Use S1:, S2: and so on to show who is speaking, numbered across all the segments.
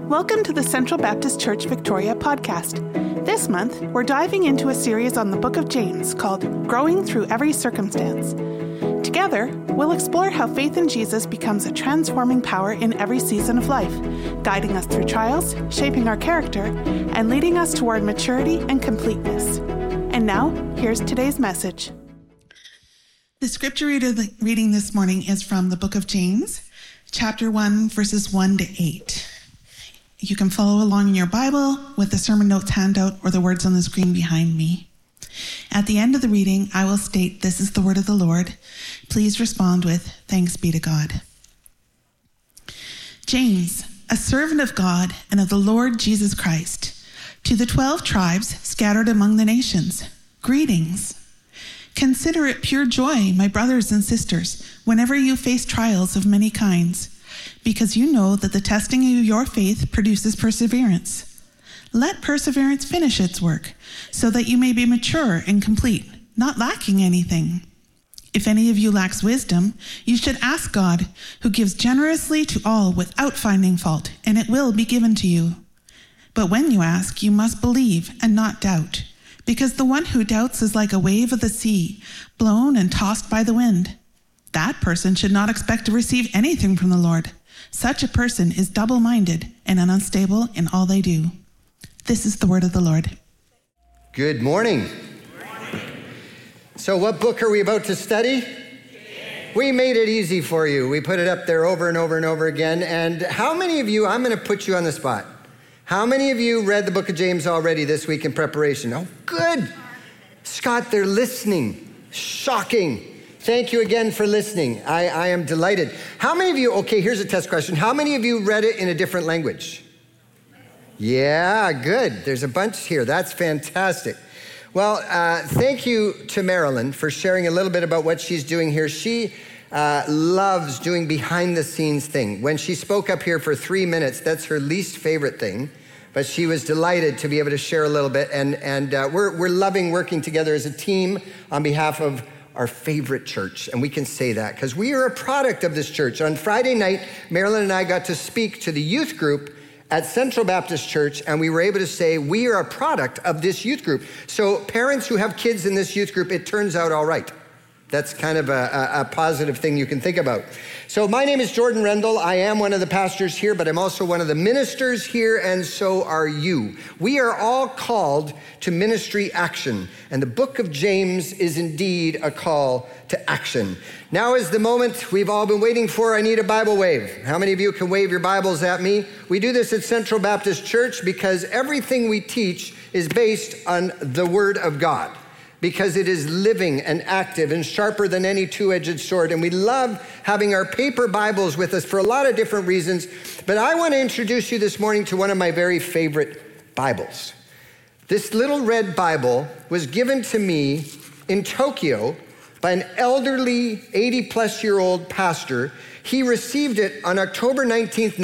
S1: Welcome to the Central Baptist Church Victoria podcast. This month, we're diving into a series on the book of James called Growing Through Every Circumstance. Together, we'll explore how faith in Jesus becomes a transforming power in every season of life, guiding us through trials, shaping our character, and leading us toward maturity and completeness. And now, here's today's message.
S2: The scripture reading this morning is from the book of James, chapter 1, verses 1 to 8. You can follow along in your Bible with the sermon notes handout or the words on the screen behind me. At the end of the reading, I will state, "This is the word of the Lord." Please respond with, "Thanks be to God." James, a servant of God and of the Lord Jesus Christ, to the 12 tribes scattered among the nations, greetings. Consider it pure joy, my brothers and sisters, whenever you face trials of many kinds, because you know that the testing of your faith produces perseverance. Let perseverance finish its work, so that you may be mature and complete, not lacking anything. If any of you lacks wisdom, you should ask God, who gives generously to all without finding fault, and it will be given to you. But when you ask, you must believe and not doubt, because the one who doubts is like a wave of the sea, blown and tossed by the wind. That person should not expect to receive anything from the Lord. Such a person is double-minded and unstable in all they do. This is the word of the Lord.
S3: Good morning. So what book are we about to study? We made it easy for you. We put it up there over and over and over again. And how many of you, I'm going to put you on the spot. How many of you read the book of James already this week in preparation? Oh, good. Scott, they're listening. Shocking. Thank you again for listening. I am delighted. How many of you, okay, here's a test question. How many of you read it in a different language? Yeah, good. There's a bunch here. That's fantastic. Well, thank you to Marilyn for sharing a little bit about what she's doing here. She loves doing behind the scenes thing. When she spoke up here for 3 minutes, that's her least favorite thing. But she was delighted to be able to share a little bit. And we're loving working together as a team on behalf of our favorite church, and we can say that because we are a product of this church. On Friday night, Marilyn and I got to speak to the youth group at Central Baptist Church, and we were able to say we are a product of this youth group. So parents who have kids in this youth group, it turns out all right. That's kind of a positive thing you can think about. So my name is Jordan Rendell. I am one of the pastors here, but I'm also one of the ministers here, and so are you. We are all called to ministry action, and the book of James is indeed a call to action. Now is the moment we've all been waiting for. I need a Bible wave. How many of you can wave your Bibles at me? We do this at Central Baptist Church because everything we teach is based on the Word of God, because it is living and active and sharper than any two-edged sword. And we love having our paper Bibles with us for a lot of different reasons. But I want to introduce you this morning to one of my very favorite Bibles. This little red Bible was given to me in Tokyo by an elderly 80-plus-year-old pastor. He received it on October 19th,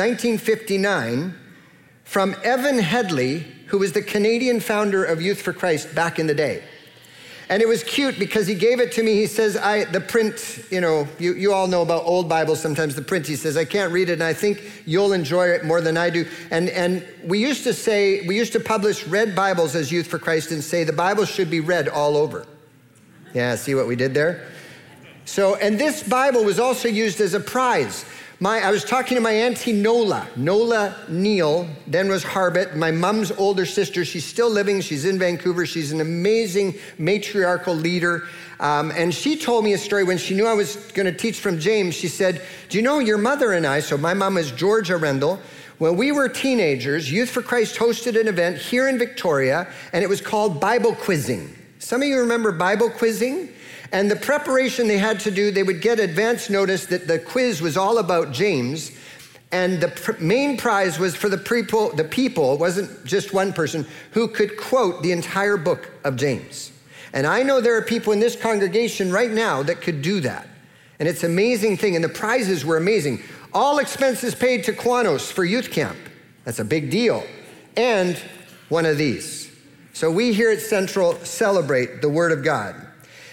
S3: 1959 from Evan Headley, who was the Canadian founder of Youth for Christ back in the day. And it was cute because he gave it to me. He says, the print, you all know about old Bibles sometimes, the print, he says, I can't read it, and I think you'll enjoy it more than I do. And we used to publish red Bibles as Youth for Christ and say the Bible should be read all over. Yeah, see what we did there? So, and this Bible was also used as a prize. I was talking to my auntie Nola Neal, then was Harbit, my mom's older sister. She's still living. She's in Vancouver. She's an amazing matriarchal leader. And she told me a story when she knew I was going to teach from James. She said, do you know your mother and I, so my mom is Georgia Rendell, when we were teenagers, Youth for Christ hosted an event here in Victoria, and it was called Bible quizzing. Some of you remember Bible quizzing? And the preparation they had to do, they would get advance notice that the quiz was all about James. And the main prize was for the people, it wasn't just one person, who could quote the entire book of James. And I know there are people in this congregation right now that could do that. And it's an amazing thing. And the prizes were amazing. All expenses paid to Kiwanis for youth camp. That's a big deal. And one of these. So we here at Central celebrate the Word of God.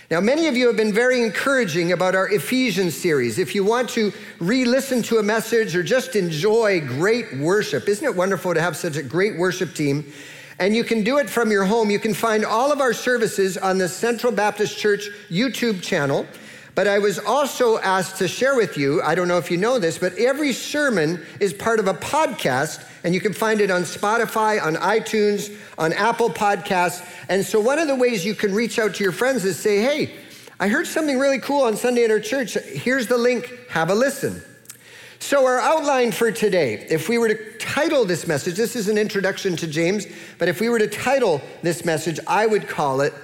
S3: Now, many of you have been very encouraging about our Ephesians series. If you want to re-listen to a message or just enjoy great worship, isn't it wonderful to have such a great worship team? And you can do it from your home. You can find all of our services on the Central Baptist Church YouTube channel. But I was also asked to share with you, I don't know if you know this, but every sermon is part of a podcast, and you can find it on Spotify, on iTunes, on Apple Podcasts. And so one of the ways you can reach out to your friends is say, hey, I heard something really cool on Sunday at our church. Here's the link. Have a listen. So our outline for today, if we were to title this message, this is an introduction to James, but if we were to title this message, I would call it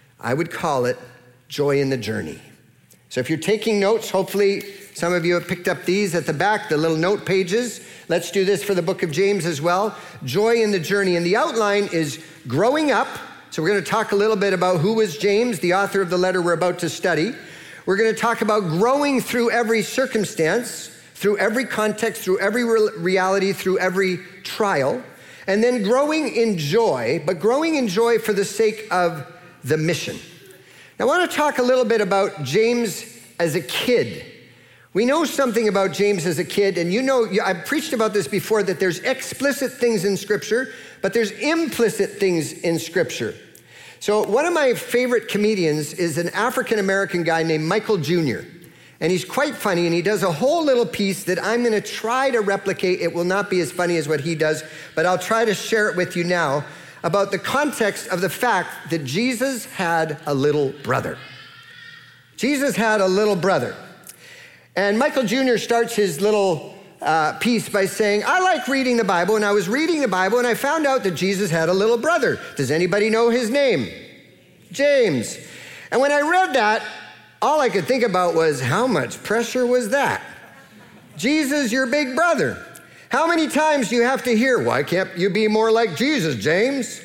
S3: Joy in the Journey. So if you're taking notes, hopefully some of you have picked up these at the back, the little note pages. Let's do this for the book of James as well. Joy in the journey. And the outline is growing up. So we're going to talk a little bit about who was James, the author of the letter we're about to study. We're going to talk about growing through every circumstance, through every context, through every reality, through every trial. And then growing in joy, but growing in joy for the sake of the mission. Now, I want to talk a little bit about James as a kid. We know something about James as a kid, and you know, I've preached about this before, that there's explicit things in Scripture, but there's implicit things in Scripture. So one of my favorite comedians is an African-American guy named Michael Jr., and he's quite funny, and he does a whole little piece that I'm going to try to replicate. It will not be as funny as what he does, but I'll try to share it with you now, about the context of the fact that Jesus had a little brother. Jesus had a little brother. And Michael Jr. starts his little piece by saying, I like reading the Bible, and I was reading the Bible, and I found out that Jesus had a little brother. Does anybody know his name? James. And when I read that, all I could think about was, how much pressure was that? Jesus, your big brother. How many times do you have to hear, why can't you be more like Jesus, James?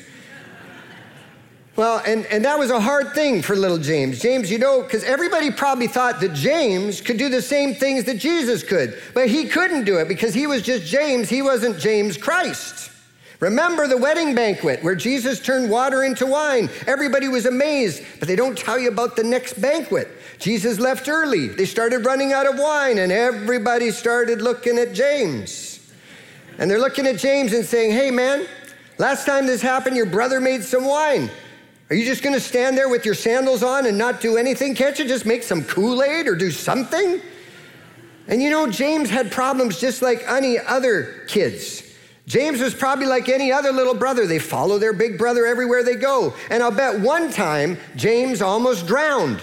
S3: Well, and that was a hard thing for little James. James, you know, because everybody probably thought that James could do the same things that Jesus could, but he couldn't do it because he was just James. He wasn't James Christ. Remember the wedding banquet where Jesus turned water into wine. Everybody was amazed, but they don't tell you about the next banquet. Jesus left early. They started running out of wine, and everybody started looking at James. And they're looking at James and saying, hey, man, last time this happened, your brother made some wine. Are you just going to stand there with your sandals on and not do anything? Can't you just make some Kool-Aid or do something? And you know, James had problems just like any other kids. James was probably like any other little brother. They follow their big brother everywhere they go. And I'll bet one time, James almost drowned.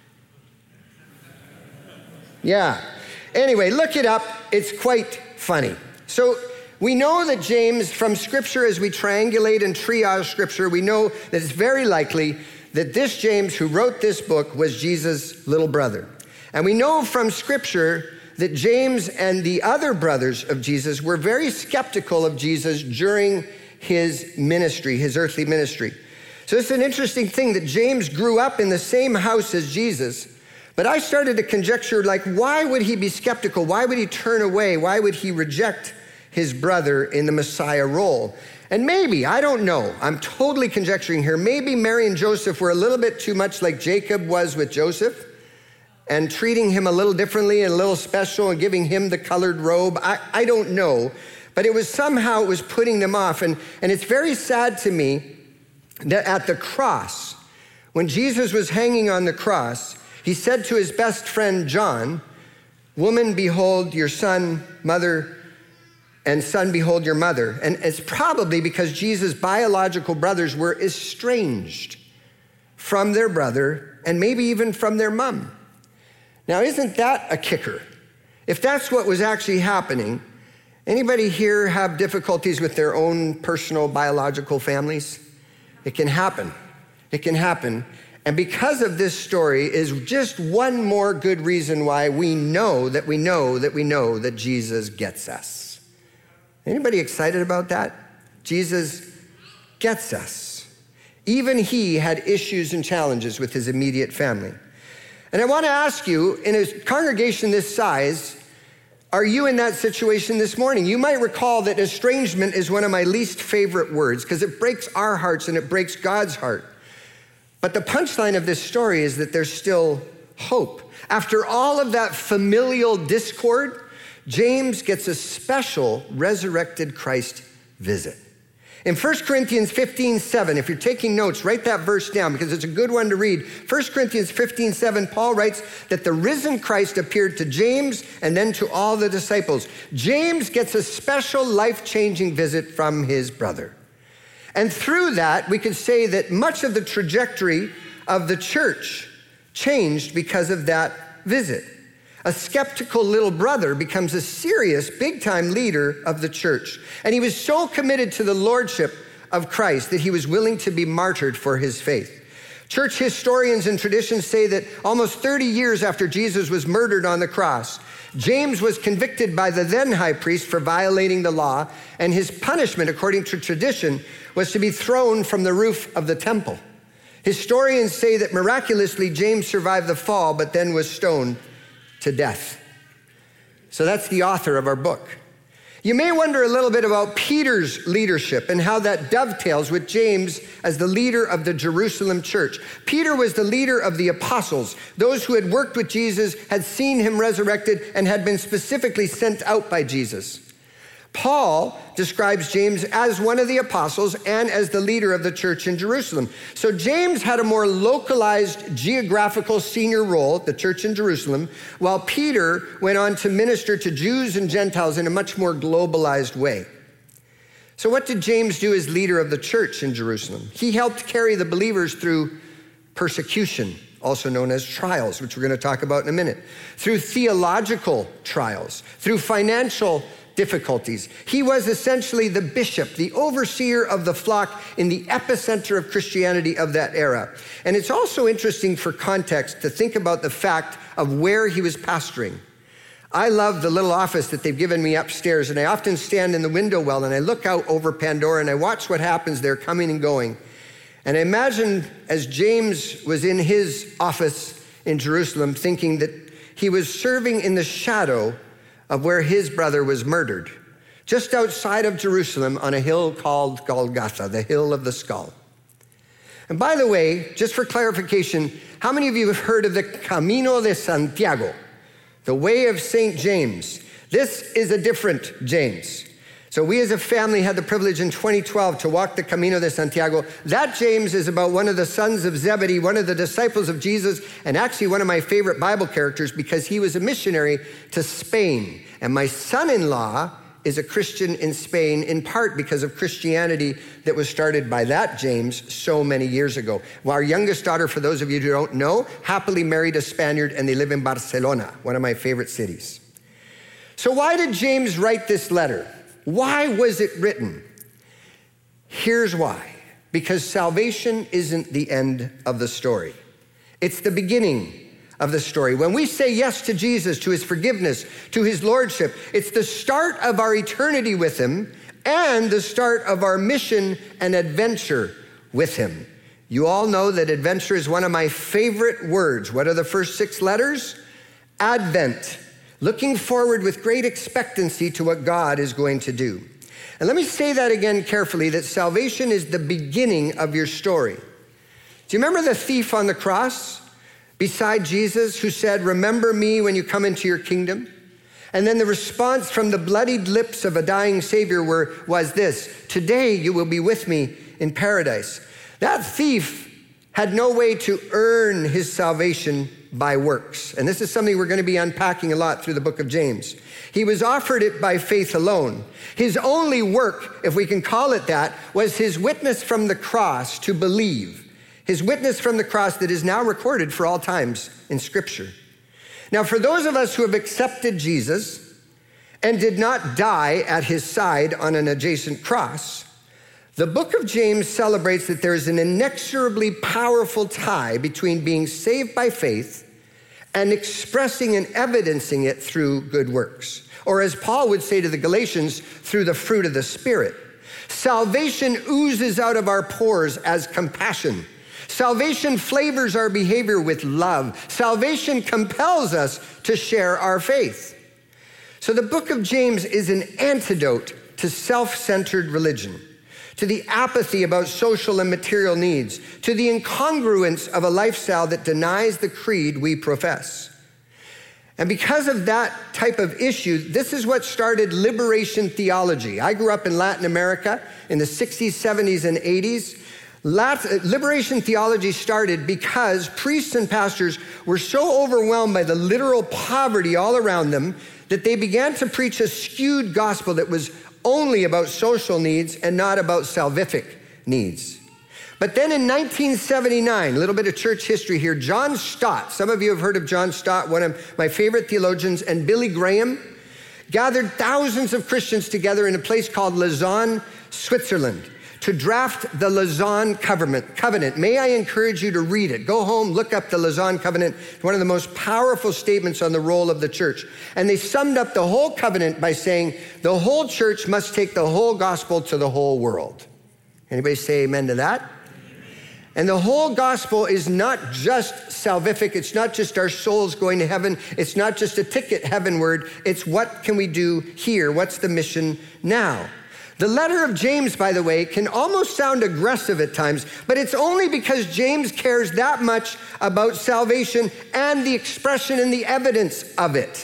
S3: Yeah. Anyway, look it up. It's quite funny. So we know that James, from Scripture, as we triangulate and triage Scripture, we know that it's very likely that this James who wrote this book was Jesus' little brother. And we know from Scripture that James and the other brothers of Jesus were very skeptical of Jesus during his ministry, his earthly ministry. So it's an interesting thing that James grew up in the same house as Jesus, but I started to conjecture, like, why would he be skeptical? Why would he turn away? Why would he reject his brother in the Messiah role? And maybe, I don't know, I'm totally conjecturing here, maybe Mary and Joseph were a little bit too much like Jacob was with Joseph and treating him a little differently and a little special and giving him the colored robe. I don't know, but it was somehow, it was putting them off. And it's very sad to me that at the cross, when Jesus was hanging on the cross, he said to his best friend, John, woman, behold your son, mother, and son, behold your mother. And it's probably because Jesus' biological brothers were estranged from their brother and maybe even from their mom. Now, isn't that a kicker? If that's what was actually happening, anybody here have difficulties with their own personal biological families? It can happen. It can happen. And because of this story is just one more good reason why we know that Jesus gets us. Anybody excited about that? Jesus gets us. Even he had issues and challenges with his immediate family. And I want to ask you, in a congregation this size, are you in that situation this morning? You might recall that estrangement is one of my least favorite words because it breaks our hearts and it breaks God's heart. But the punchline of this story is that there's still hope. After all of that familial discord, James gets a special resurrected Christ visit. In 1 Corinthians 15:7, if you're taking notes, write that verse down because it's a good one to read. 1 Corinthians 15:7, Paul writes that the risen Christ appeared to James and then to all the disciples. James gets a special life-changing visit from his brother. And through that, we could say that much of the trajectory of the church changed because of that visit. A skeptical little brother becomes a serious, big-time leader of the church. And he was so committed to the lordship of Christ that he was willing to be martyred for his faith. Church historians and traditions say that almost 30 years after Jesus was murdered on the cross, James was convicted by the then high priest for violating the law, and his punishment, according to tradition, was to be thrown from the roof of the temple. Historians say that miraculously James survived the fall, but then was stoned to death. So that's the author of our book. You may wonder a little bit about Peter's leadership and how that dovetails with James as the leader of the Jerusalem church. Peter was the leader of the apostles, those who had worked with Jesus, had seen him resurrected, and had been specifically sent out by Jesus. Paul describes James as one of the apostles and as the leader of the church in Jerusalem. So James had a more localized geographical senior role at the church in Jerusalem, while Peter went on to minister to Jews and Gentiles in a much more globalized way. So what did James do as leader of the church in Jerusalem? He helped carry the believers through persecution, also known as trials, which we're going to talk about in a minute, through theological trials, through financial difficulties. He was essentially the bishop, the overseer of the flock in the epicenter of Christianity of that era. And it's also interesting for context to think about the fact of where he was pastoring. I love the little office that they've given me upstairs, and I often stand in the window well and I look out over Pandora and I watch what happens there coming and going. And I imagine as James was in his office in Jerusalem thinking that he was serving in the shadow of where his brother was murdered, just outside of Jerusalem on a hill called Golgotha, the hill of the skull. And by the way, just for clarification, how many of you have heard of the Camino de Santiago, the way of St. James? This is a different James. So we as a family had the privilege in 2012 to walk the Camino de Santiago. That James is about one of the sons of Zebedee, one of the disciples of Jesus, and actually one of my favorite Bible characters because he was a missionary to Spain. And my son-in-law is a Christian in Spain, in part because of Christianity that was started by that James so many years ago. Well, our youngest daughter, for those of you who don't know, happily married a Spaniard, and they live in Barcelona, one of my favorite cities. So why did James write this letter? Why was it written? Here's why. Because salvation isn't the end of the story. It's the beginning of the story. When we say yes to Jesus, to his forgiveness, to his lordship, it's the start of our eternity with him and the start of our mission and adventure with him. You all know that adventure is one of my favorite words. What are the first 6 letters? Advent. Looking forward with great expectancy to what God is going to do. And let me say that again carefully, that salvation is the beginning of your story. Do you remember the thief on the cross beside Jesus who said, "Remember me when you come into your kingdom"? And then the response from the bloodied lips of a dying Savior was this: "Today you will be with me in paradise." That thief had no way to earn his salvation by works. And this is something we're going to be unpacking a lot through the book of James. He was offered it by faith alone. His only work, if we can call it that, was his witness from the cross to believe. His witness from the cross that is now recorded for all times in Scripture. Now, for those of us who have accepted Jesus and did not die at his side on an adjacent cross, the book of James celebrates that there is an inexorably powerful tie between being saved by faith and expressing and evidencing it through good works. Or as Paul would say to the Galatians, through the fruit of the Spirit. Salvation oozes out of our pores as compassion. Salvation flavors our behavior with love. Salvation compels us to share our faith. So the book of James is an antidote to self-centered religion, to the apathy about social and material needs, to the incongruence of a lifestyle that denies the creed we profess. And because of that type of issue, this is what started liberation theology. I grew up in Latin America in the 60s, 70s, and 80s. Liberation theology started because priests and pastors were so overwhelmed by the literal poverty all around them that they began to preach a skewed gospel that was only about social needs and not about salvific needs. But then in 1979, a little bit of church history here, John Stott, some of you have heard of John Stott, one of my favorite theologians, and Billy Graham gathered thousands of Christians together in a place called Lausanne, Switzerland, to draft the Lausanne Covenant. May I encourage you to read it. Go home, look up the Lausanne Covenant, one of the most powerful statements on the role of the church. And they summed up the whole covenant by saying, the whole church must take the whole gospel to the whole world. Anybody say amen to that? And the whole gospel is not just salvific. It's not just our souls going to heaven. It's not just a ticket heavenward. It's what can we do here? What's the mission now? The letter of James, by the way, can almost sound aggressive at times, but it's only because James cares that much about salvation and the expression and the evidence of it.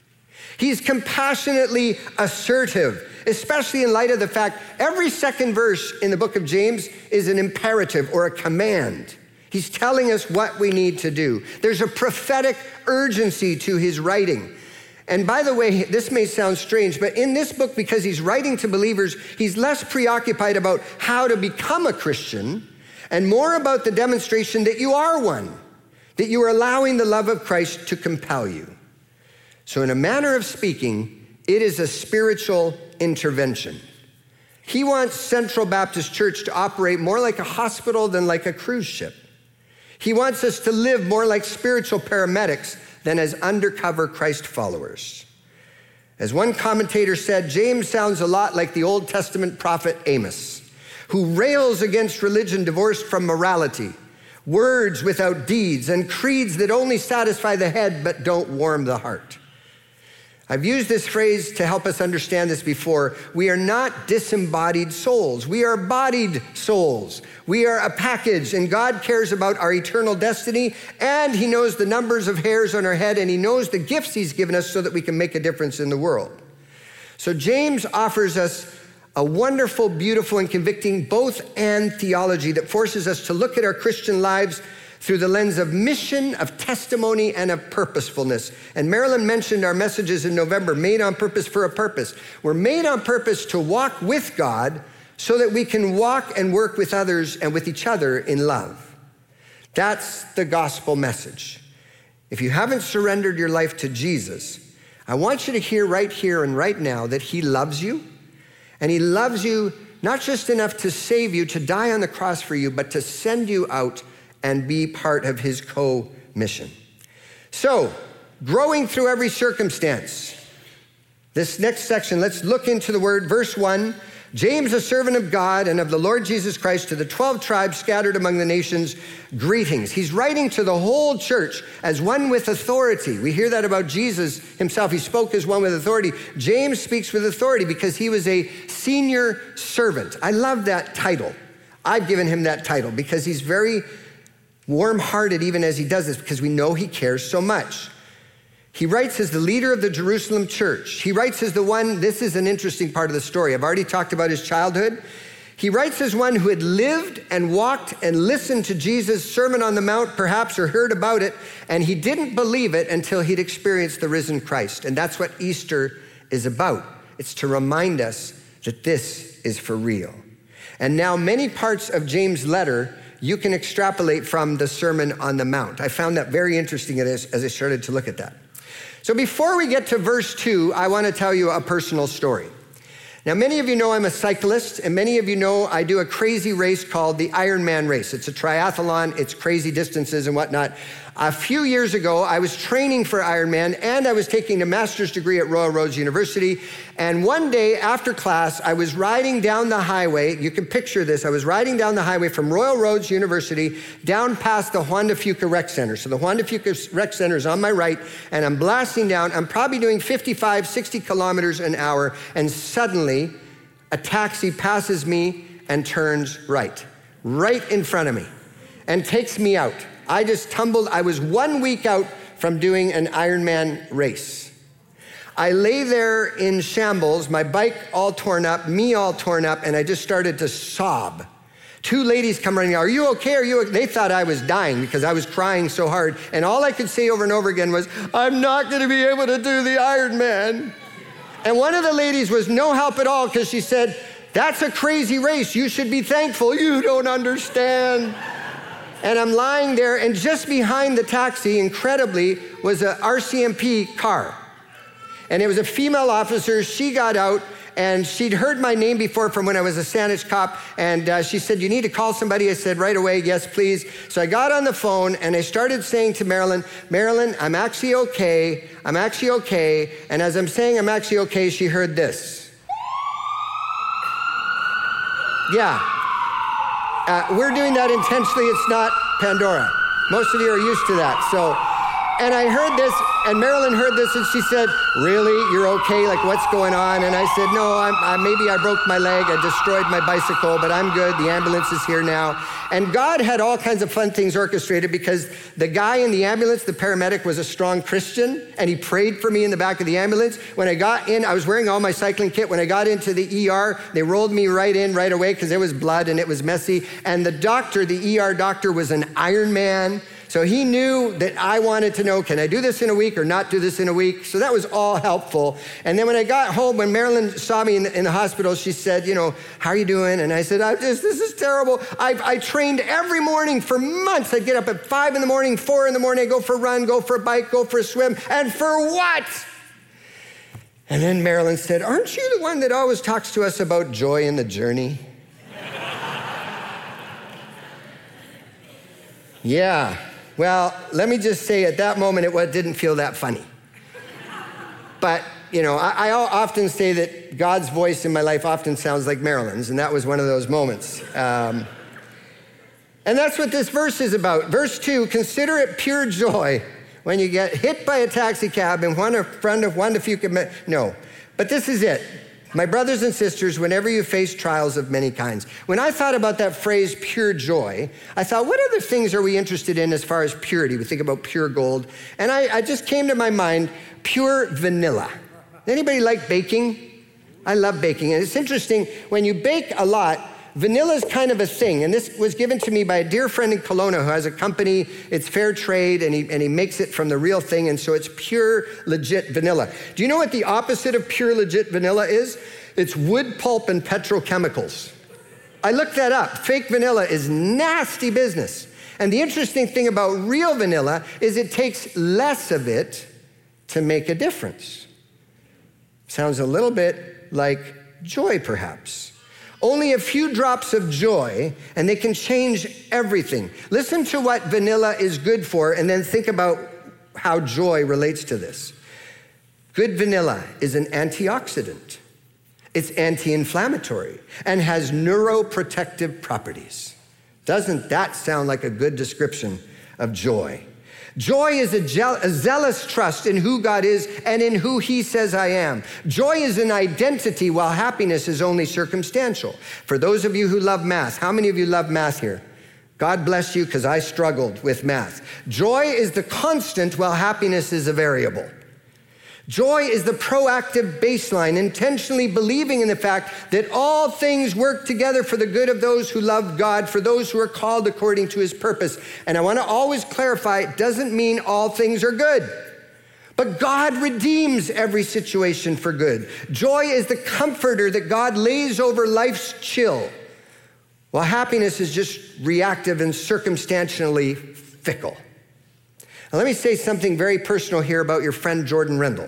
S3: He's compassionately assertive, especially in light of the fact every second verse in the book of James is an imperative or a command. He's telling us what we need to do. There's a prophetic urgency to his writing. And by the way, this may sound strange, but in this book, because he's writing to believers, he's less preoccupied about how to become a Christian and more about the demonstration that you are one, that you are allowing the love of Christ to compel you. So in a manner of speaking, it is a spiritual intervention. He wants Central Baptist Church to operate more like a hospital than like a cruise ship. He wants us to live more like spiritual paramedics than as undercover Christ followers. As one commentator said, James sounds a lot like the Old Testament prophet Amos, who rails against religion divorced from morality, words without deeds, and creeds that only satisfy the head but don't warm the heart. I've used this phrase to help us understand this before. We are not disembodied souls. We are bodied souls. We are a package, and God cares about our eternal destiny, and he knows the numbers of hairs on our head, and he knows the gifts he's given us so that we can make a difference in the world. So James offers us a wonderful, beautiful, and convicting both-and theology that forces us to look at our Christian lives through the lens of mission, of testimony, and of purposefulness. And Marilyn mentioned our messages in November, made on purpose for a purpose. We're made on purpose to walk with God so that we can walk and work with others and with each other in love. That's the gospel message. If you haven't surrendered your life to Jesus, I want you to hear right here and right now that he loves you, and he loves you not just enough to save you, to die on the cross for you, but to send you out and be part of his co-mission. So, growing through every circumstance. This next section, let's look into the word. Verse 1, James, a servant of God and of the Lord Jesus Christ, to the 12 tribes scattered among the nations, greetings. He's writing to the whole church as one with authority. We hear that about Jesus himself. He spoke as one with authority. James speaks with authority because he was a senior servant. I love that title. I've given him that title because he's very warm-hearted even as he does this, because we know he cares so much. He writes as the leader of the Jerusalem church. He writes as the one, this is an interesting part of the story. I've already talked about his childhood. He writes as one who had lived and walked and listened to Jesus' Sermon on the Mount, perhaps, or heard about it, and he didn't believe it until he'd experienced the risen Christ. And that's what Easter is about. It's to remind us that this is for real. And now many parts of James' letter you can extrapolate from the Sermon on the Mount. I found that very interesting as I started to look at that. So before we get to verse 2, I want to tell you a personal story. Now, many of you know I'm a cyclist, and many of you know I do a crazy race called the Ironman race. It's a triathlon, it's crazy distances and whatnot. A few years ago, I was training for Ironman, and I was taking a master's degree at Royal Roads University. And one day after class, I was riding down the highway. You can picture this. I was riding down the highway from Royal Roads University down past the Juan de Fuca Rec Center. So the Juan de Fuca Rec Center is on my right, and I'm blasting down. I'm probably doing 55, 60 kilometers an hour, and suddenly a taxi passes me and turns right in front of me, and takes me out. I just tumbled. I was 1 week out from doing an Ironman race. I lay there in shambles, my bike all torn up, me all torn up, and I just started to sob. 2 ladies come running, are you okay? Are you okay? They thought I was dying because I was crying so hard. And all I could say over and over again was, I'm not going to be able to do the Ironman. And one of the ladies was no help at all because she said, that's a crazy race. You should be thankful. You don't understand. And I'm lying there, and just behind the taxi, incredibly, was a RCMP car. And it was a female officer. She got out, and she'd heard my name before from when I was a Saanich cop, and she said, you need to call somebody. I said, right away, yes, please. So I got on the phone, and I started saying to Marilyn, I'm actually okay. I'm actually okay. And as I'm saying I'm actually okay, she heard this. Yeah. We're doing that intentionally. It's not Pandora. Most of you are used to that. So, and I heard this, and Marilyn heard this, and she said, really, you're okay? Like, what's going on? And I said, no, maybe I broke my leg. I destroyed my bicycle, but I'm good. The ambulance is here now. And God had all kinds of fun things orchestrated because the guy in the ambulance, the paramedic, was a strong Christian, and he prayed for me in the back of the ambulance. When I got in, I was wearing all my cycling kit. When I got into the ER, they rolled me right in right away because there was blood and it was messy. And the doctor, the ER doctor, was an Ironman. So he knew that I wanted to know, can I do this in a week or not do this in a week? So that was all helpful. And then when I got home, when Marilyn saw me in the hospital, she said, how are you doing? And I said, this is terrible. I trained every morning for months. I'd get up at 5 in the morning, 4 in the morning, I'd go for a run, go for a bike, go for a swim. And for what? And then Marilyn said, aren't you the one that always talks to us about joy in the journey? Yeah. Well, let me just say at that moment, it didn't feel that funny. But, I often say that God's voice in my life often sounds like Marilyn's, and that was one of those moments. And that's what this verse is about. Verse 2, consider it pure joy when you get hit by a taxi cab in front of one to few. No, but this is it. My brothers and sisters, whenever you face trials of many kinds. When I thought about that phrase, pure joy, I thought, what other things are we interested in as far as purity? We think about pure gold. And I just came to my mind, pure vanilla. Anybody like baking? I love baking. And it's interesting, when you bake a lot, vanilla is kind of a thing. And this was given to me by a dear friend in Kelowna who has a company. It's fair trade, and he makes it from the real thing. And so it's pure, legit vanilla. Do you know what the opposite of pure, legit vanilla is? It's wood pulp and petrochemicals. I looked that up. Fake vanilla is nasty business. And the interesting thing about real vanilla is it takes less of it to make a difference. Sounds a little bit like joy, perhaps. Only a few drops of joy, and they can change everything. Listen to what vanilla is good for, and then think about how joy relates to this. Good vanilla is an antioxidant. It's anti-inflammatory and has neuroprotective properties. Doesn't that sound like a good description of joy? Joy is a zealous trust in who God is and in who he says I am. Joy is an identity, while happiness is only circumstantial. For those of you who love math, how many of you love math here? God bless you, because I struggled with math. Joy is the constant, while happiness is a variable. Joy is the proactive baseline, intentionally believing in the fact that all things work together for the good of those who love God, for those who are called according to his purpose. And I want to always clarify, it doesn't mean all things are good. But God redeems every situation for good. Joy is the comforter that God lays over life's chill, while happiness is just reactive and circumstantially fickle. Now, let me say something very personal here about your friend Jordan Rendell.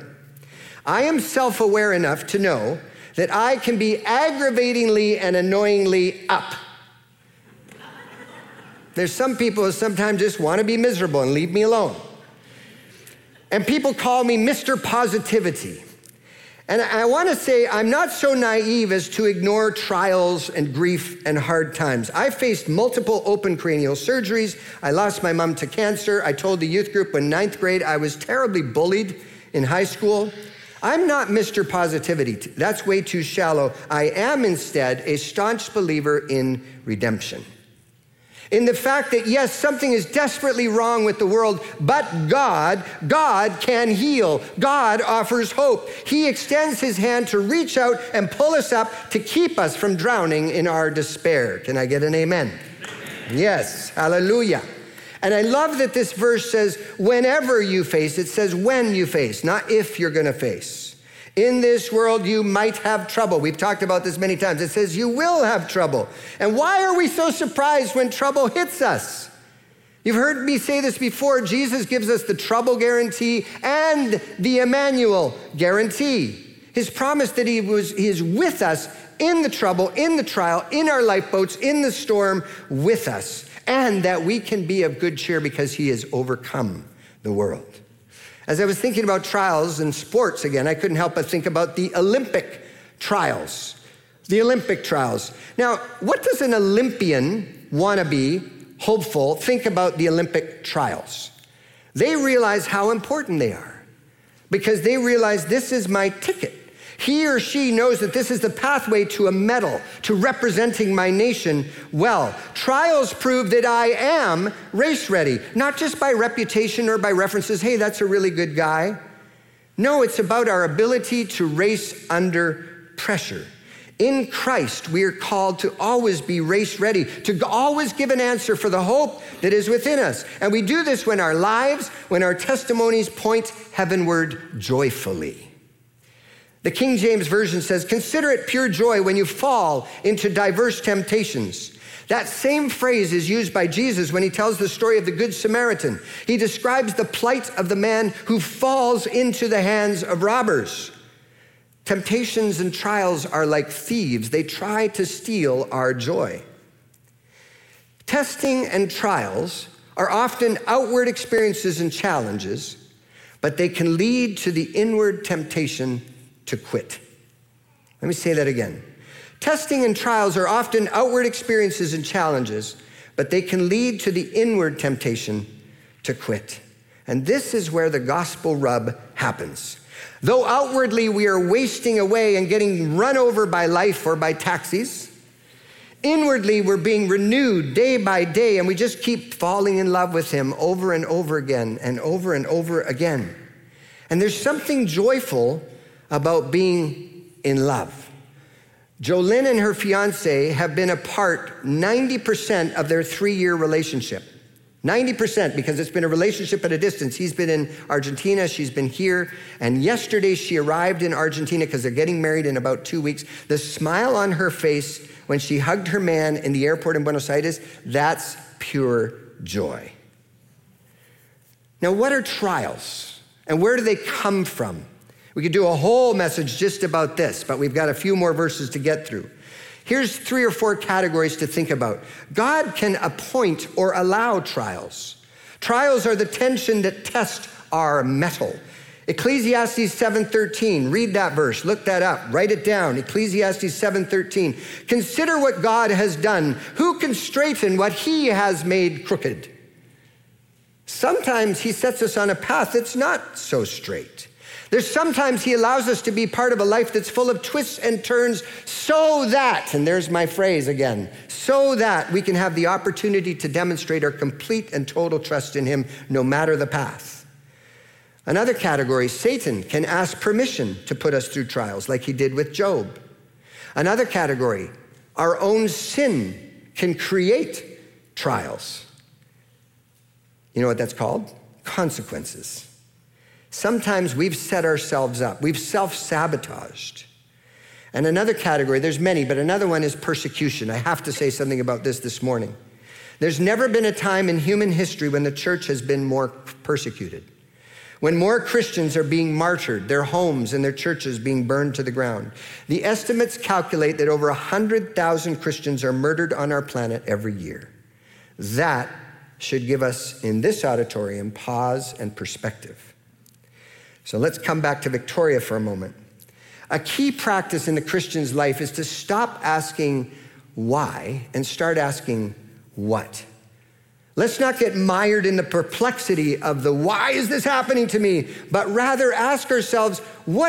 S3: I am self-aware enough to know that I can be aggravatingly and annoyingly up. There's some people who sometimes just want to be miserable and leave me alone. And people call me Mr. Positivity. And I want to say I'm not so naive as to ignore trials and grief and hard times. I faced multiple open cranial surgeries. I lost my mom to cancer. I told the youth group in 9th grade I was terribly bullied in high school. I'm not Mr. Positivity. That's way too shallow. I am instead a staunch believer in redemption. In the fact that, yes, something is desperately wrong with the world, but God can heal. God offers hope. He extends his hand to reach out and pull us up to keep us from drowning in our despair. Can I get an amen? Yes, hallelujah. And I love that this verse says, whenever you face, it says when you face, not if you're going to face. In this world, you might have trouble. We've talked about this many times. It says you will have trouble. And why are we so surprised when trouble hits us? You've heard me say this before. Jesus gives us the trouble guarantee and the Emmanuel guarantee. His promise that he is with us in the trouble, in the trial, in our lifeboats, in the storm with us, and that we can be of good cheer because he has overcome the world. As I was thinking about trials and sports again, I couldn't help but think about the Olympic trials. The Olympic trials. Now, what does an Olympian, wannabe, hopeful, think about the Olympic trials? They realize how important they are because they realize this is my ticket. He or she knows that this is the pathway to a medal, to representing my nation well. Trials prove that I am race ready, not just by reputation or by references, hey, that's a really good guy. No, it's about our ability to race under pressure. In Christ, we are called to always be race ready, to always give an answer for the hope that is within us. And we do this when our lives, when our testimonies point heavenward joyfully. The King James Version says, consider it pure joy when you fall into diverse temptations. That same phrase is used by Jesus when he tells the story of the Good Samaritan. He describes the plight of the man who falls into the hands of robbers. Temptations and trials are like thieves. They try to steal our joy. Testing and trials are often outward experiences and challenges, but they can lead to the inward temptation to quit. Let me say that again. Testing and trials are often outward experiences and challenges, but they can lead to the inward temptation to quit. And this is where the gospel rub happens. Though outwardly we are wasting away and getting run over by life or by taxis, inwardly we're being renewed day by day, and we just keep falling in love with him over and over again and over and over again. And there's something joyful about being in love. Jolynn and her fiance have been apart 90% of their 3-year relationship. 90%, because it's been a relationship at a distance. He's been in Argentina, she's been here, and yesterday she arrived in Argentina because they're getting married in about 2 weeks. The smile on her face when she hugged her man in the airport in Buenos Aires, that's pure joy. Now, what are trials? And where do they come from? We could do a whole message just about this, but we've got a few more verses to get through. Here's 3 or 4 categories to think about. God can appoint or allow trials. Trials are the tension that test our mettle. Ecclesiastes 7:13, read that verse, look that up, write it down. Ecclesiastes 7:13. Consider what God has done. Who can straighten what he has made crooked? Sometimes he sets us on a path that's not so straight. There's sometimes he allows us to be part of a life that's full of twists and turns so that, and there's my phrase again, so that we can have the opportunity to demonstrate our complete and total trust in him no matter the path. Another category, Satan can ask permission to put us through trials like he did with Job. Another category, our own sin can create trials. You know what that's called? Consequences. Sometimes we've set ourselves up. We've self-sabotaged. And another category, there's many, but another one is persecution. I have to say something about this morning. There's never been a time in human history when the church has been more persecuted. When more Christians are being martyred, their homes and their churches being burned to the ground. The estimates calculate that over 100,000 Christians are murdered on our planet every year. That should give us, in this auditorium, pause and perspective. So let's come back to Victoria for a moment. A key practice in the Christian's life is to stop asking why and start asking what. Let's not get mired in the perplexity of the why is this happening to me, but rather ask ourselves, what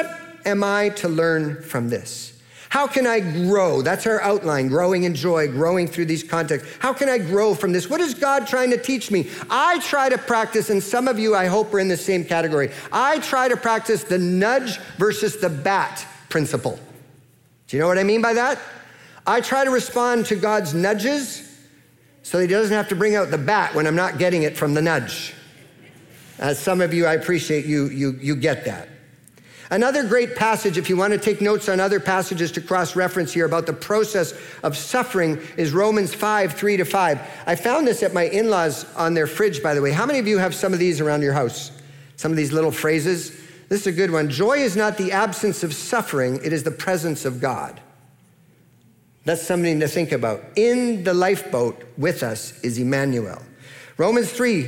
S3: am I to learn from this? How can I grow? That's our outline, growing in joy, growing through these contexts. How can I grow from this? What is God trying to teach me? I try to practice, and some of you, I hope, are in the same category. I try to practice the nudge versus the bat principle. Do you know what I mean by that? I try to respond to God's nudges so he doesn't have to bring out the bat when I'm not getting it from the nudge. As some of you, I appreciate you get that. Another great passage, if you want to take notes on other passages to cross-reference here about the process of suffering, is Romans 5:3-5. I found this at my in-laws on their fridge, by the way. How many of you have some of these around your house? Some of these little phrases? This is a good one. Joy is not the absence of suffering, it is the presence of God. That's something to think about. In the lifeboat with us is Emmanuel. Romans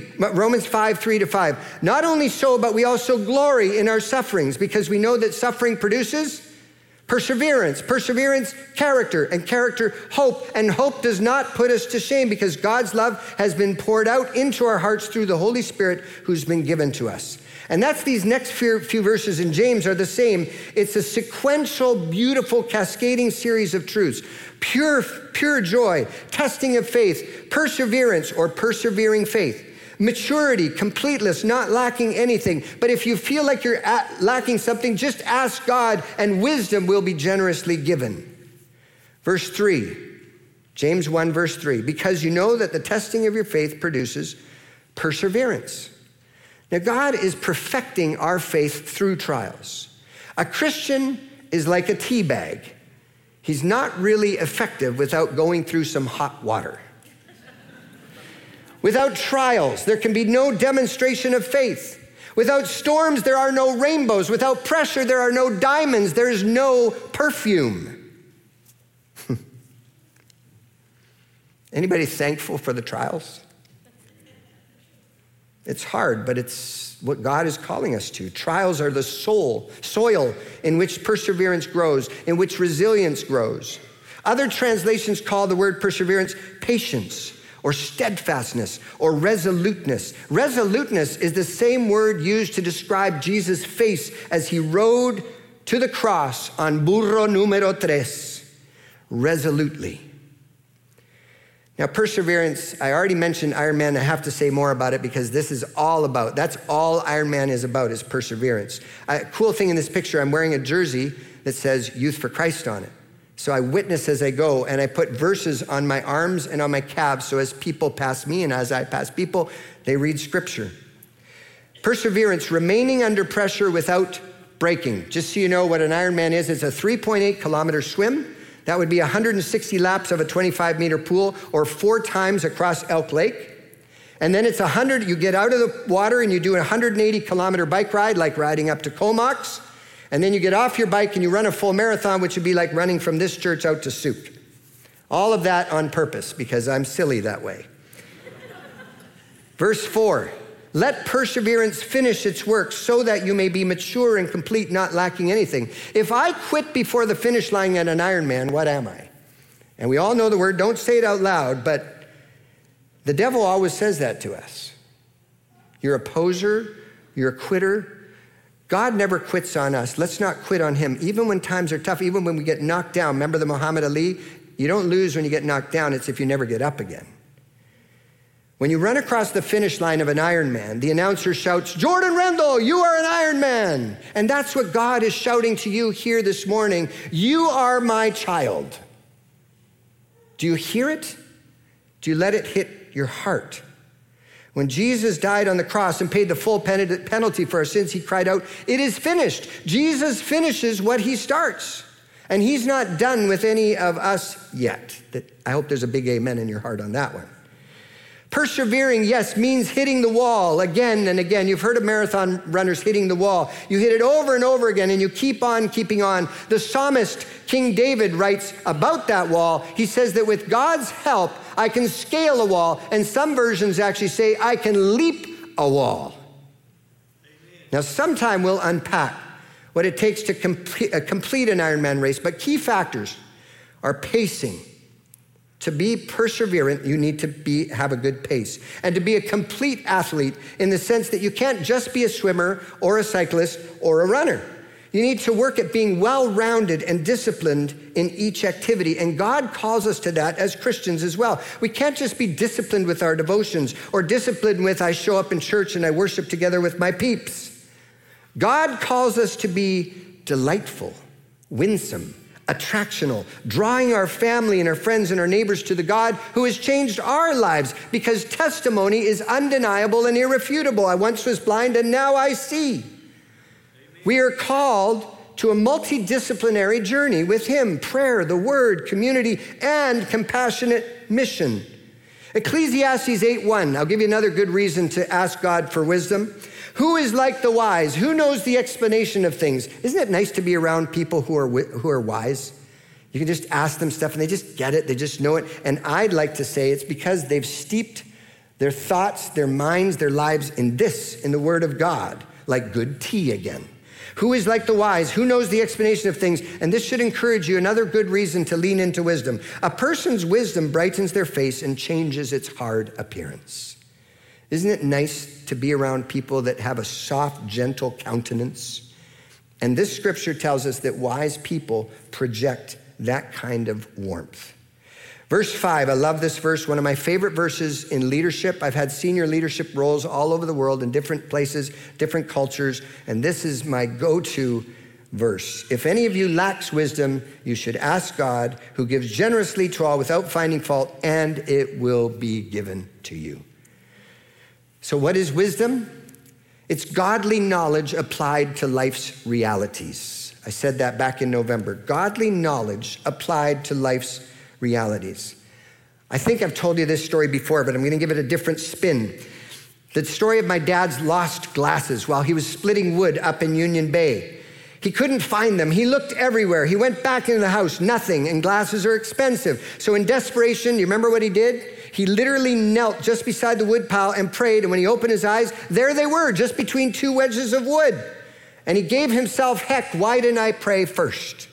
S3: 5:3-5. Not only so, but we also glory in our sufferings because we know that suffering produces perseverance. Perseverance, character, and character, hope. And hope does not put us to shame because God's love has been poured out into our hearts through the Holy Spirit who's been given to us. And that's these next few verses in James are the same. It's a sequential, beautiful, cascading series of truths. Pure joy, testing of faith, perseverance or persevering faith, maturity, completeness, not lacking anything. But if you feel like you're lacking something, just ask God and wisdom will be generously given. Verse 3, James 1 verse 3, because you know that the testing of your faith produces perseverance. Now God is perfecting our faith through trials. A Christian is like a tea bag. He's not really effective without going through some hot water. Without trials, there can be no demonstration of faith. Without storms, there are no rainbows. Without pressure, there are no diamonds. There's no perfume. Anybody thankful for the trials? It's hard, but it's what God is calling us to. Trials are the soil in which perseverance grows, in which resilience grows. Other translations call the word perseverance patience or steadfastness or resoluteness. Resoluteness is the same word used to describe Jesus' face as he rode to the cross on burro número 3, resolutely. Now, perseverance, I already mentioned Iron Man. I have to say more about it because that's all Iron Man is about, is perseverance. Cool thing in this picture, I'm wearing a jersey that says Youth for Christ on it. So I witness as I go, and I put verses on my arms and on my calves, so as people pass me and as I pass people, they read scripture. Perseverance, remaining under pressure without breaking. Just so you know what an Ironman is, it's a 3.8 kilometer swim. That would be 160 laps of a 25-meter pool or 4 times across Elk Lake. And then it's 100, you get out of the water and you do a 180-kilometer bike ride, like riding up to Comox. And then you get off your bike and you run a full marathon, which would be like running from this church out to Souk. All of that on purpose, because I'm silly that way. Verse 4, let perseverance finish its work so that you may be mature and complete, not lacking anything. If I quit before the finish line at an Ironman, what am I? And we all know the word, don't say it out loud, but the devil always says that to us. You're a poser, you're a quitter. God never quits on us. Let's not quit on him. Even when times are tough, even when we get knocked down. Remember the Muhammad Ali? You don't lose when you get knocked down. It's if you never get up again. When you run across the finish line of an Ironman, the announcer shouts, Jordan Rendell, you are an Ironman. And that's what God is shouting to you here this morning. You are my child. Do you hear it? Do you let it hit your heart? When Jesus died on the cross and paid the full penalty for our sins, he cried out, it is finished. Jesus finishes what he starts. And he's not done with any of us yet. I hope there's a big amen in your heart on that one. Persevering, yes, means hitting the wall again and again. You've heard of marathon runners hitting the wall. You hit it over and over again, and you keep on keeping on. The psalmist, King David, writes about that wall. He says that with God's help, I can scale a wall, and some versions actually say I can leap a wall. Amen. Now, sometime we'll unpack what it takes to complete an Ironman race, but key factors are pacing. To be perseverant, you need to have a good pace. And to be a complete athlete in the sense that you can't just be a swimmer or a cyclist or a runner. You need to work at being well-rounded and disciplined in each activity. And God calls us to that as Christians as well. We can't just be disciplined with our devotions or disciplined with I show up in church and I worship together with my peeps. God calls us to be delightful, winsome, attractional, drawing our family and our friends and our neighbors to the God who has changed our lives, because testimony is undeniable and irrefutable. I once was blind and now I see. We are called to a multidisciplinary journey with him: prayer, the word, community, and compassionate mission. Ecclesiastes 8:1. I'll give you another good reason to ask God for wisdom. Who is like the wise? Who knows the explanation of things? Isn't it nice to be around people who are wise? You can just ask them stuff and they just get it. They just know it. And I'd like to say it's because they've steeped their thoughts, their minds, their lives in the word of God, like good tea again. Who is like the wise? Who knows the explanation of things? And this should encourage you, another good reason to lean into wisdom. A person's wisdom brightens their face and changes its hard appearance. Isn't it nice to be around people that have a soft, gentle countenance? And this scripture tells us that wise people project that kind of warmth. Verse 5, I love this verse, one of my favorite verses in leadership. I've had senior leadership roles all over the world in different places, different cultures, and this is my go-to verse. If any of you lacks wisdom, you should ask God, who gives generously to all without finding fault, and it will be given to you. So what is wisdom? It's godly knowledge applied to life's realities. I said that back in November. Godly knowledge applied to life's realities. I think I've told you this story before, but I'm going to give it a different spin. The story of my dad's lost glasses while he was splitting wood up in Union Bay. He couldn't find them. He looked everywhere. He went back into the house, nothing, and glasses are expensive. So in desperation, you remember what he did? He literally knelt just beside the wood pile and prayed, and when he opened his eyes, there they were, just between two wedges of wood. And he gave himself, heck, why didn't I pray first?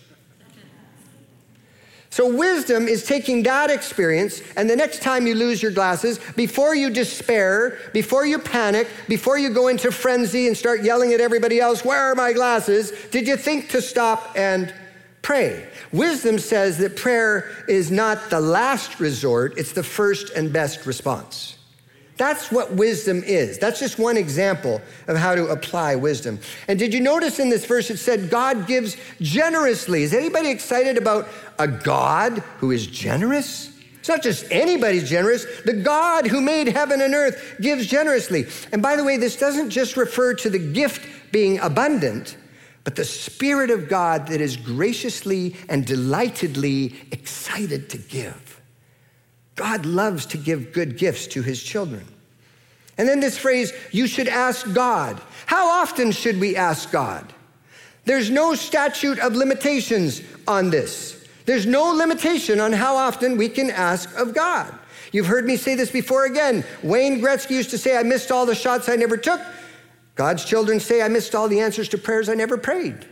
S3: So wisdom is taking that experience, and the next time you lose your glasses, before you despair, before you panic, before you go into frenzy and start yelling at everybody else, where are my glasses? Did you think to stop and pray? Wisdom says that prayer is not the last resort, it's the first and best response. That's what wisdom is. That's just one example of how to apply wisdom. And did you notice in this verse it said God gives generously? Is anybody excited about a God who is generous? It's not just anybody's generous. The God who made heaven and earth gives generously. And by the way, this doesn't just refer to the gift being abundant, but the Spirit of God that is graciously and delightedly excited to give. God loves to give good gifts to his children. And then this phrase, you should ask God. How often should we ask God? There's no statute of limitations on this. There's no limitation on how often we can ask of God. You've heard me say this before again. Wayne Gretzky used to say, I missed all the shots I never took. God's children say, I missed all the answers to prayers I never prayed.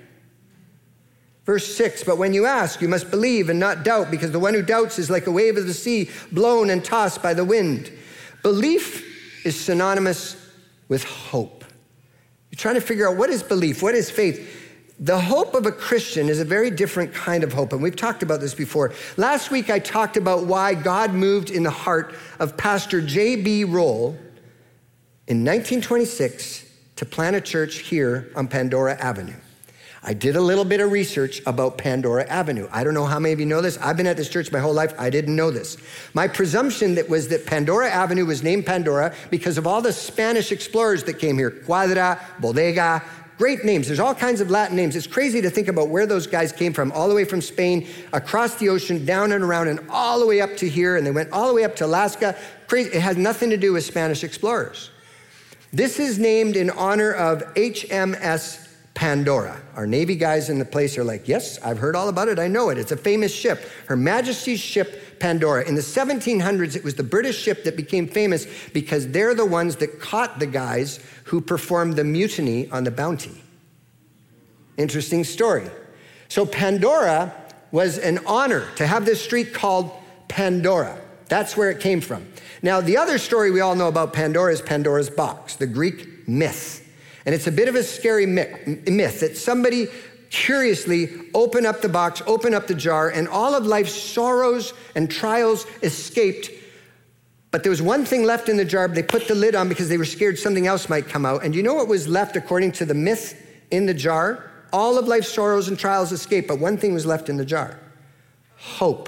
S3: Verse 6, but when you ask, you must believe and not doubt, because the one who doubts is like a wave of the sea, blown and tossed by the wind. Belief is synonymous with hope. You're trying to figure out, what is belief? What is faith? The hope of a Christian is a very different kind of hope, and we've talked about this before. Last week, I talked about why God moved in the heart of Pastor J.B. Roll in 1926 to plant a church here on Pandora Avenue. I did a little bit of research about Pandora Avenue. I don't know how many of you know this. I've been at this church my whole life. I didn't know this. My presumption was that Pandora Avenue was named Pandora because of all the Spanish explorers that came here. Quadra, Bodega, great names. There's all kinds of Latin names. It's crazy to think about where those guys came from, all the way from Spain, across the ocean, down and around, and all the way up to here, and they went all the way up to Alaska. Crazy. It has nothing to do with Spanish explorers. This is named in honor of HMS Pandora. Our Navy guys in the place are like, yes, I've heard all about it. I know it. It's a famous ship. Her Majesty's ship, Pandora. In the 1700s, it was the British ship that became famous because they're the ones that caught the guys who performed the mutiny on the Bounty. Interesting story. So Pandora was an honor to have this street called Pandora. That's where it came from. Now, the other story we all know about Pandora is Pandora's box, the Greek myth. And it's a bit of a scary myth that somebody curiously open up the box, open up the jar, and all of life's sorrows and trials escaped. But there was one thing left in the jar. They put the lid on because they were scared something else might come out. And you know what was left according to the myth in the jar? All of life's sorrows and trials escaped, but one thing was left in the jar: hope.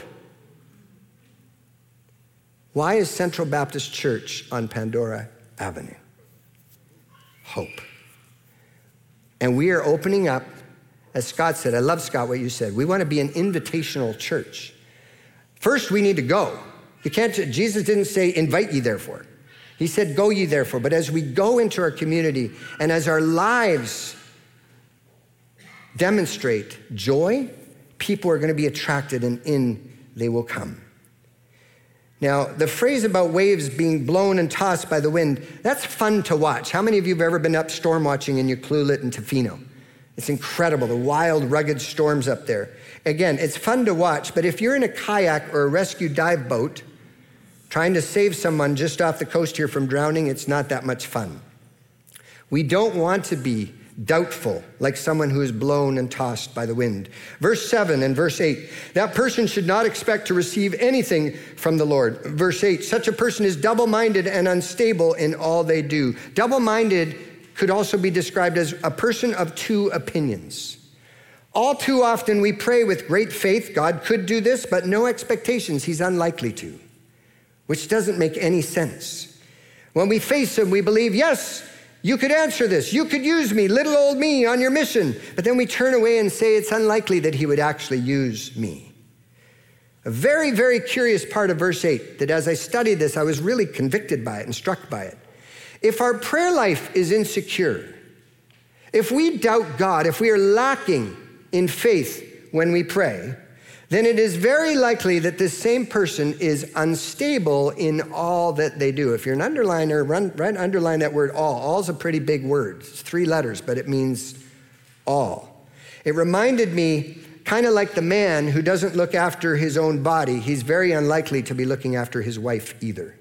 S3: Why is Central Baptist Church on Pandora Avenue? Hope. And we are opening up, as Scott said. I love, Scott, what you said. We want to be an invitational church. First, we need to go. You can't. Jesus didn't say, invite ye therefore. He said, go ye therefore. But as we go into our community and as our lives demonstrate joy, people are going to be attracted, and in they will come. Now, the phrase about waves being blown and tossed by the wind, that's fun to watch. How many of you have ever been up storm watching in Ucluelet and Tofino? It's incredible, the wild, rugged storms up there. Again, it's fun to watch, but if you're in a kayak or a rescue dive boat trying to save someone just off the coast here from drowning, it's not that much fun. We don't want to be doubtful, like someone who is blown and tossed by the wind. Verse 7 and verse 8, that person should not expect to receive anything from the Lord. Verse 8, such a person is double-minded and unstable in all they do. Double-minded could also be described as a person of two opinions. All too often we pray with great faith, God could do this, but no expectations, he's unlikely to, which doesn't make any sense. When we face him, we believe, yes, you could answer this. You could use me, little old me, on your mission. But then we turn away and say it's unlikely that he would actually use me. A very, very curious part of verse 8, that as I studied this, I was really convicted by it and struck by it. If our prayer life is insecure, if we doubt God, if we are lacking in faith when we pray, then it is very likely that this same person is unstable in all that they do. If you're an underliner, underline that word all. All is a pretty big word. It's 3 letters, but it means all. It reminded me kind of like the man who doesn't look after his own body. He's very unlikely to be looking after his wife either.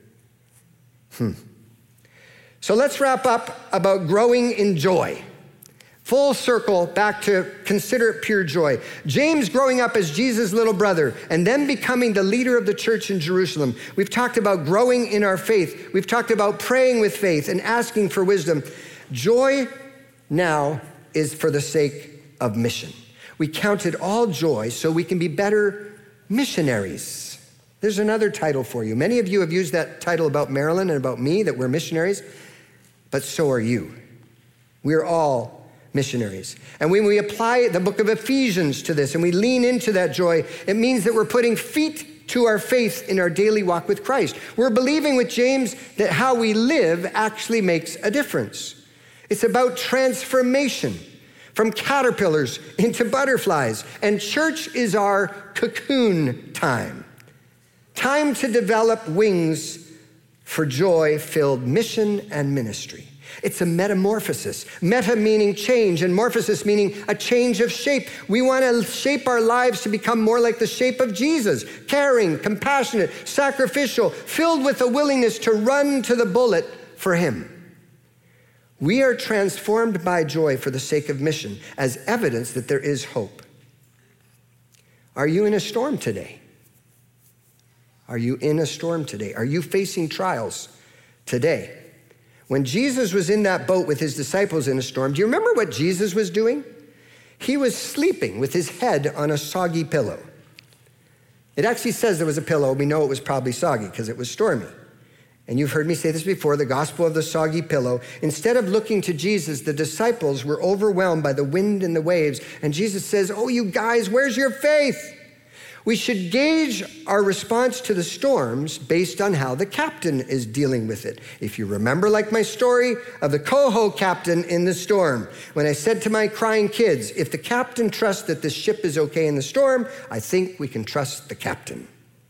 S3: So let's wrap up about growing in joy. Full circle back to consider it pure joy. James growing up as Jesus' little brother and then becoming the leader of the church in Jerusalem. We've talked about growing in our faith. We've talked about praying with faith and asking for wisdom. Joy now is for the sake of mission. We count it all joy so we can be better missionaries. There's another title for you. Many of you have used that title about Marilyn and about me, that we're missionaries, but so are you. We're all missionaries. And when we apply the book of Ephesians to this and we lean into that joy, it means that we're putting feet to our faith in our daily walk with Christ. We're believing with James that how we live actually makes a difference. It's about transformation from caterpillars into butterflies. And church is our cocoon time. Time to develop wings for joy-filled mission and ministry. It's a metamorphosis. Meta meaning change, and morphosis meaning a change of shape. We want to shape our lives to become more like the shape of Jesus, caring, compassionate, sacrificial, filled with a willingness to run to the bullet for him. We are transformed by joy for the sake of mission as evidence that there is hope. Are you in a storm today? Are you in a storm today? Are you facing trials today? When Jesus was in that boat with his disciples in a storm, do you remember what Jesus was doing? He was sleeping with his head on a soggy pillow. It actually says there was a pillow. We know it was probably soggy because it was stormy. And you've heard me say this before, the gospel of the soggy pillow. Instead of looking to Jesus, the disciples were overwhelmed by the wind and the waves. And Jesus says, oh, you guys, where's your faith? We should gauge our response to the storms based on how the captain is dealing with it. If you remember, like my story of the coho captain in the storm, when I said to my crying kids, if the captain trusts that the ship is okay in the storm, I think we can trust the captain.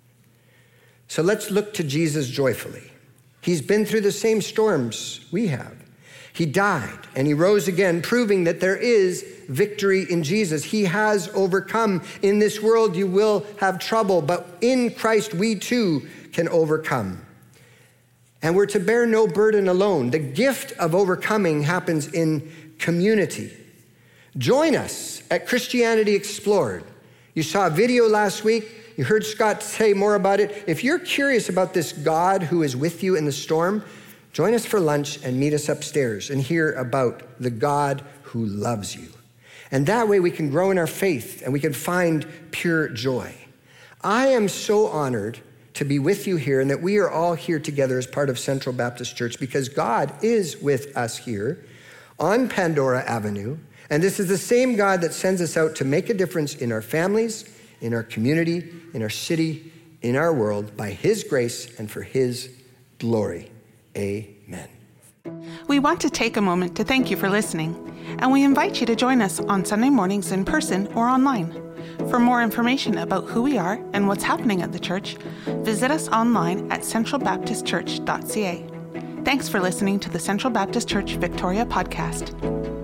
S3: So let's look to Jesus joyfully. He's been through the same storms we have. He died and he rose again, proving that there is victory in Jesus. He has overcome. In this world, you will have trouble, but in Christ, we too can overcome. And we're to bear no burden alone. The gift of overcoming happens in community. Join us at Christianity Explored. You saw a video last week. You heard Scott say more about it. If you're curious about this God who is with you in the storm, join us for lunch and meet us upstairs and hear about the God who loves you. And that way we can grow in our faith and we can find pure joy. I am so honored to be with you here and that we are all here together as part of Central Baptist Church because God is with us here on Pandora Avenue. And this is the same God that sends us out to make a difference in our families, in our community, in our city, in our world, by his grace and for his glory. Amen.
S1: We want to take a moment to thank you for listening, and we invite you to join us on Sunday mornings in person or online. For more information about who we are and what's happening at the church, visit us online at centralbaptistchurch.ca. Thanks for listening to the Central Baptist Church Victoria podcast.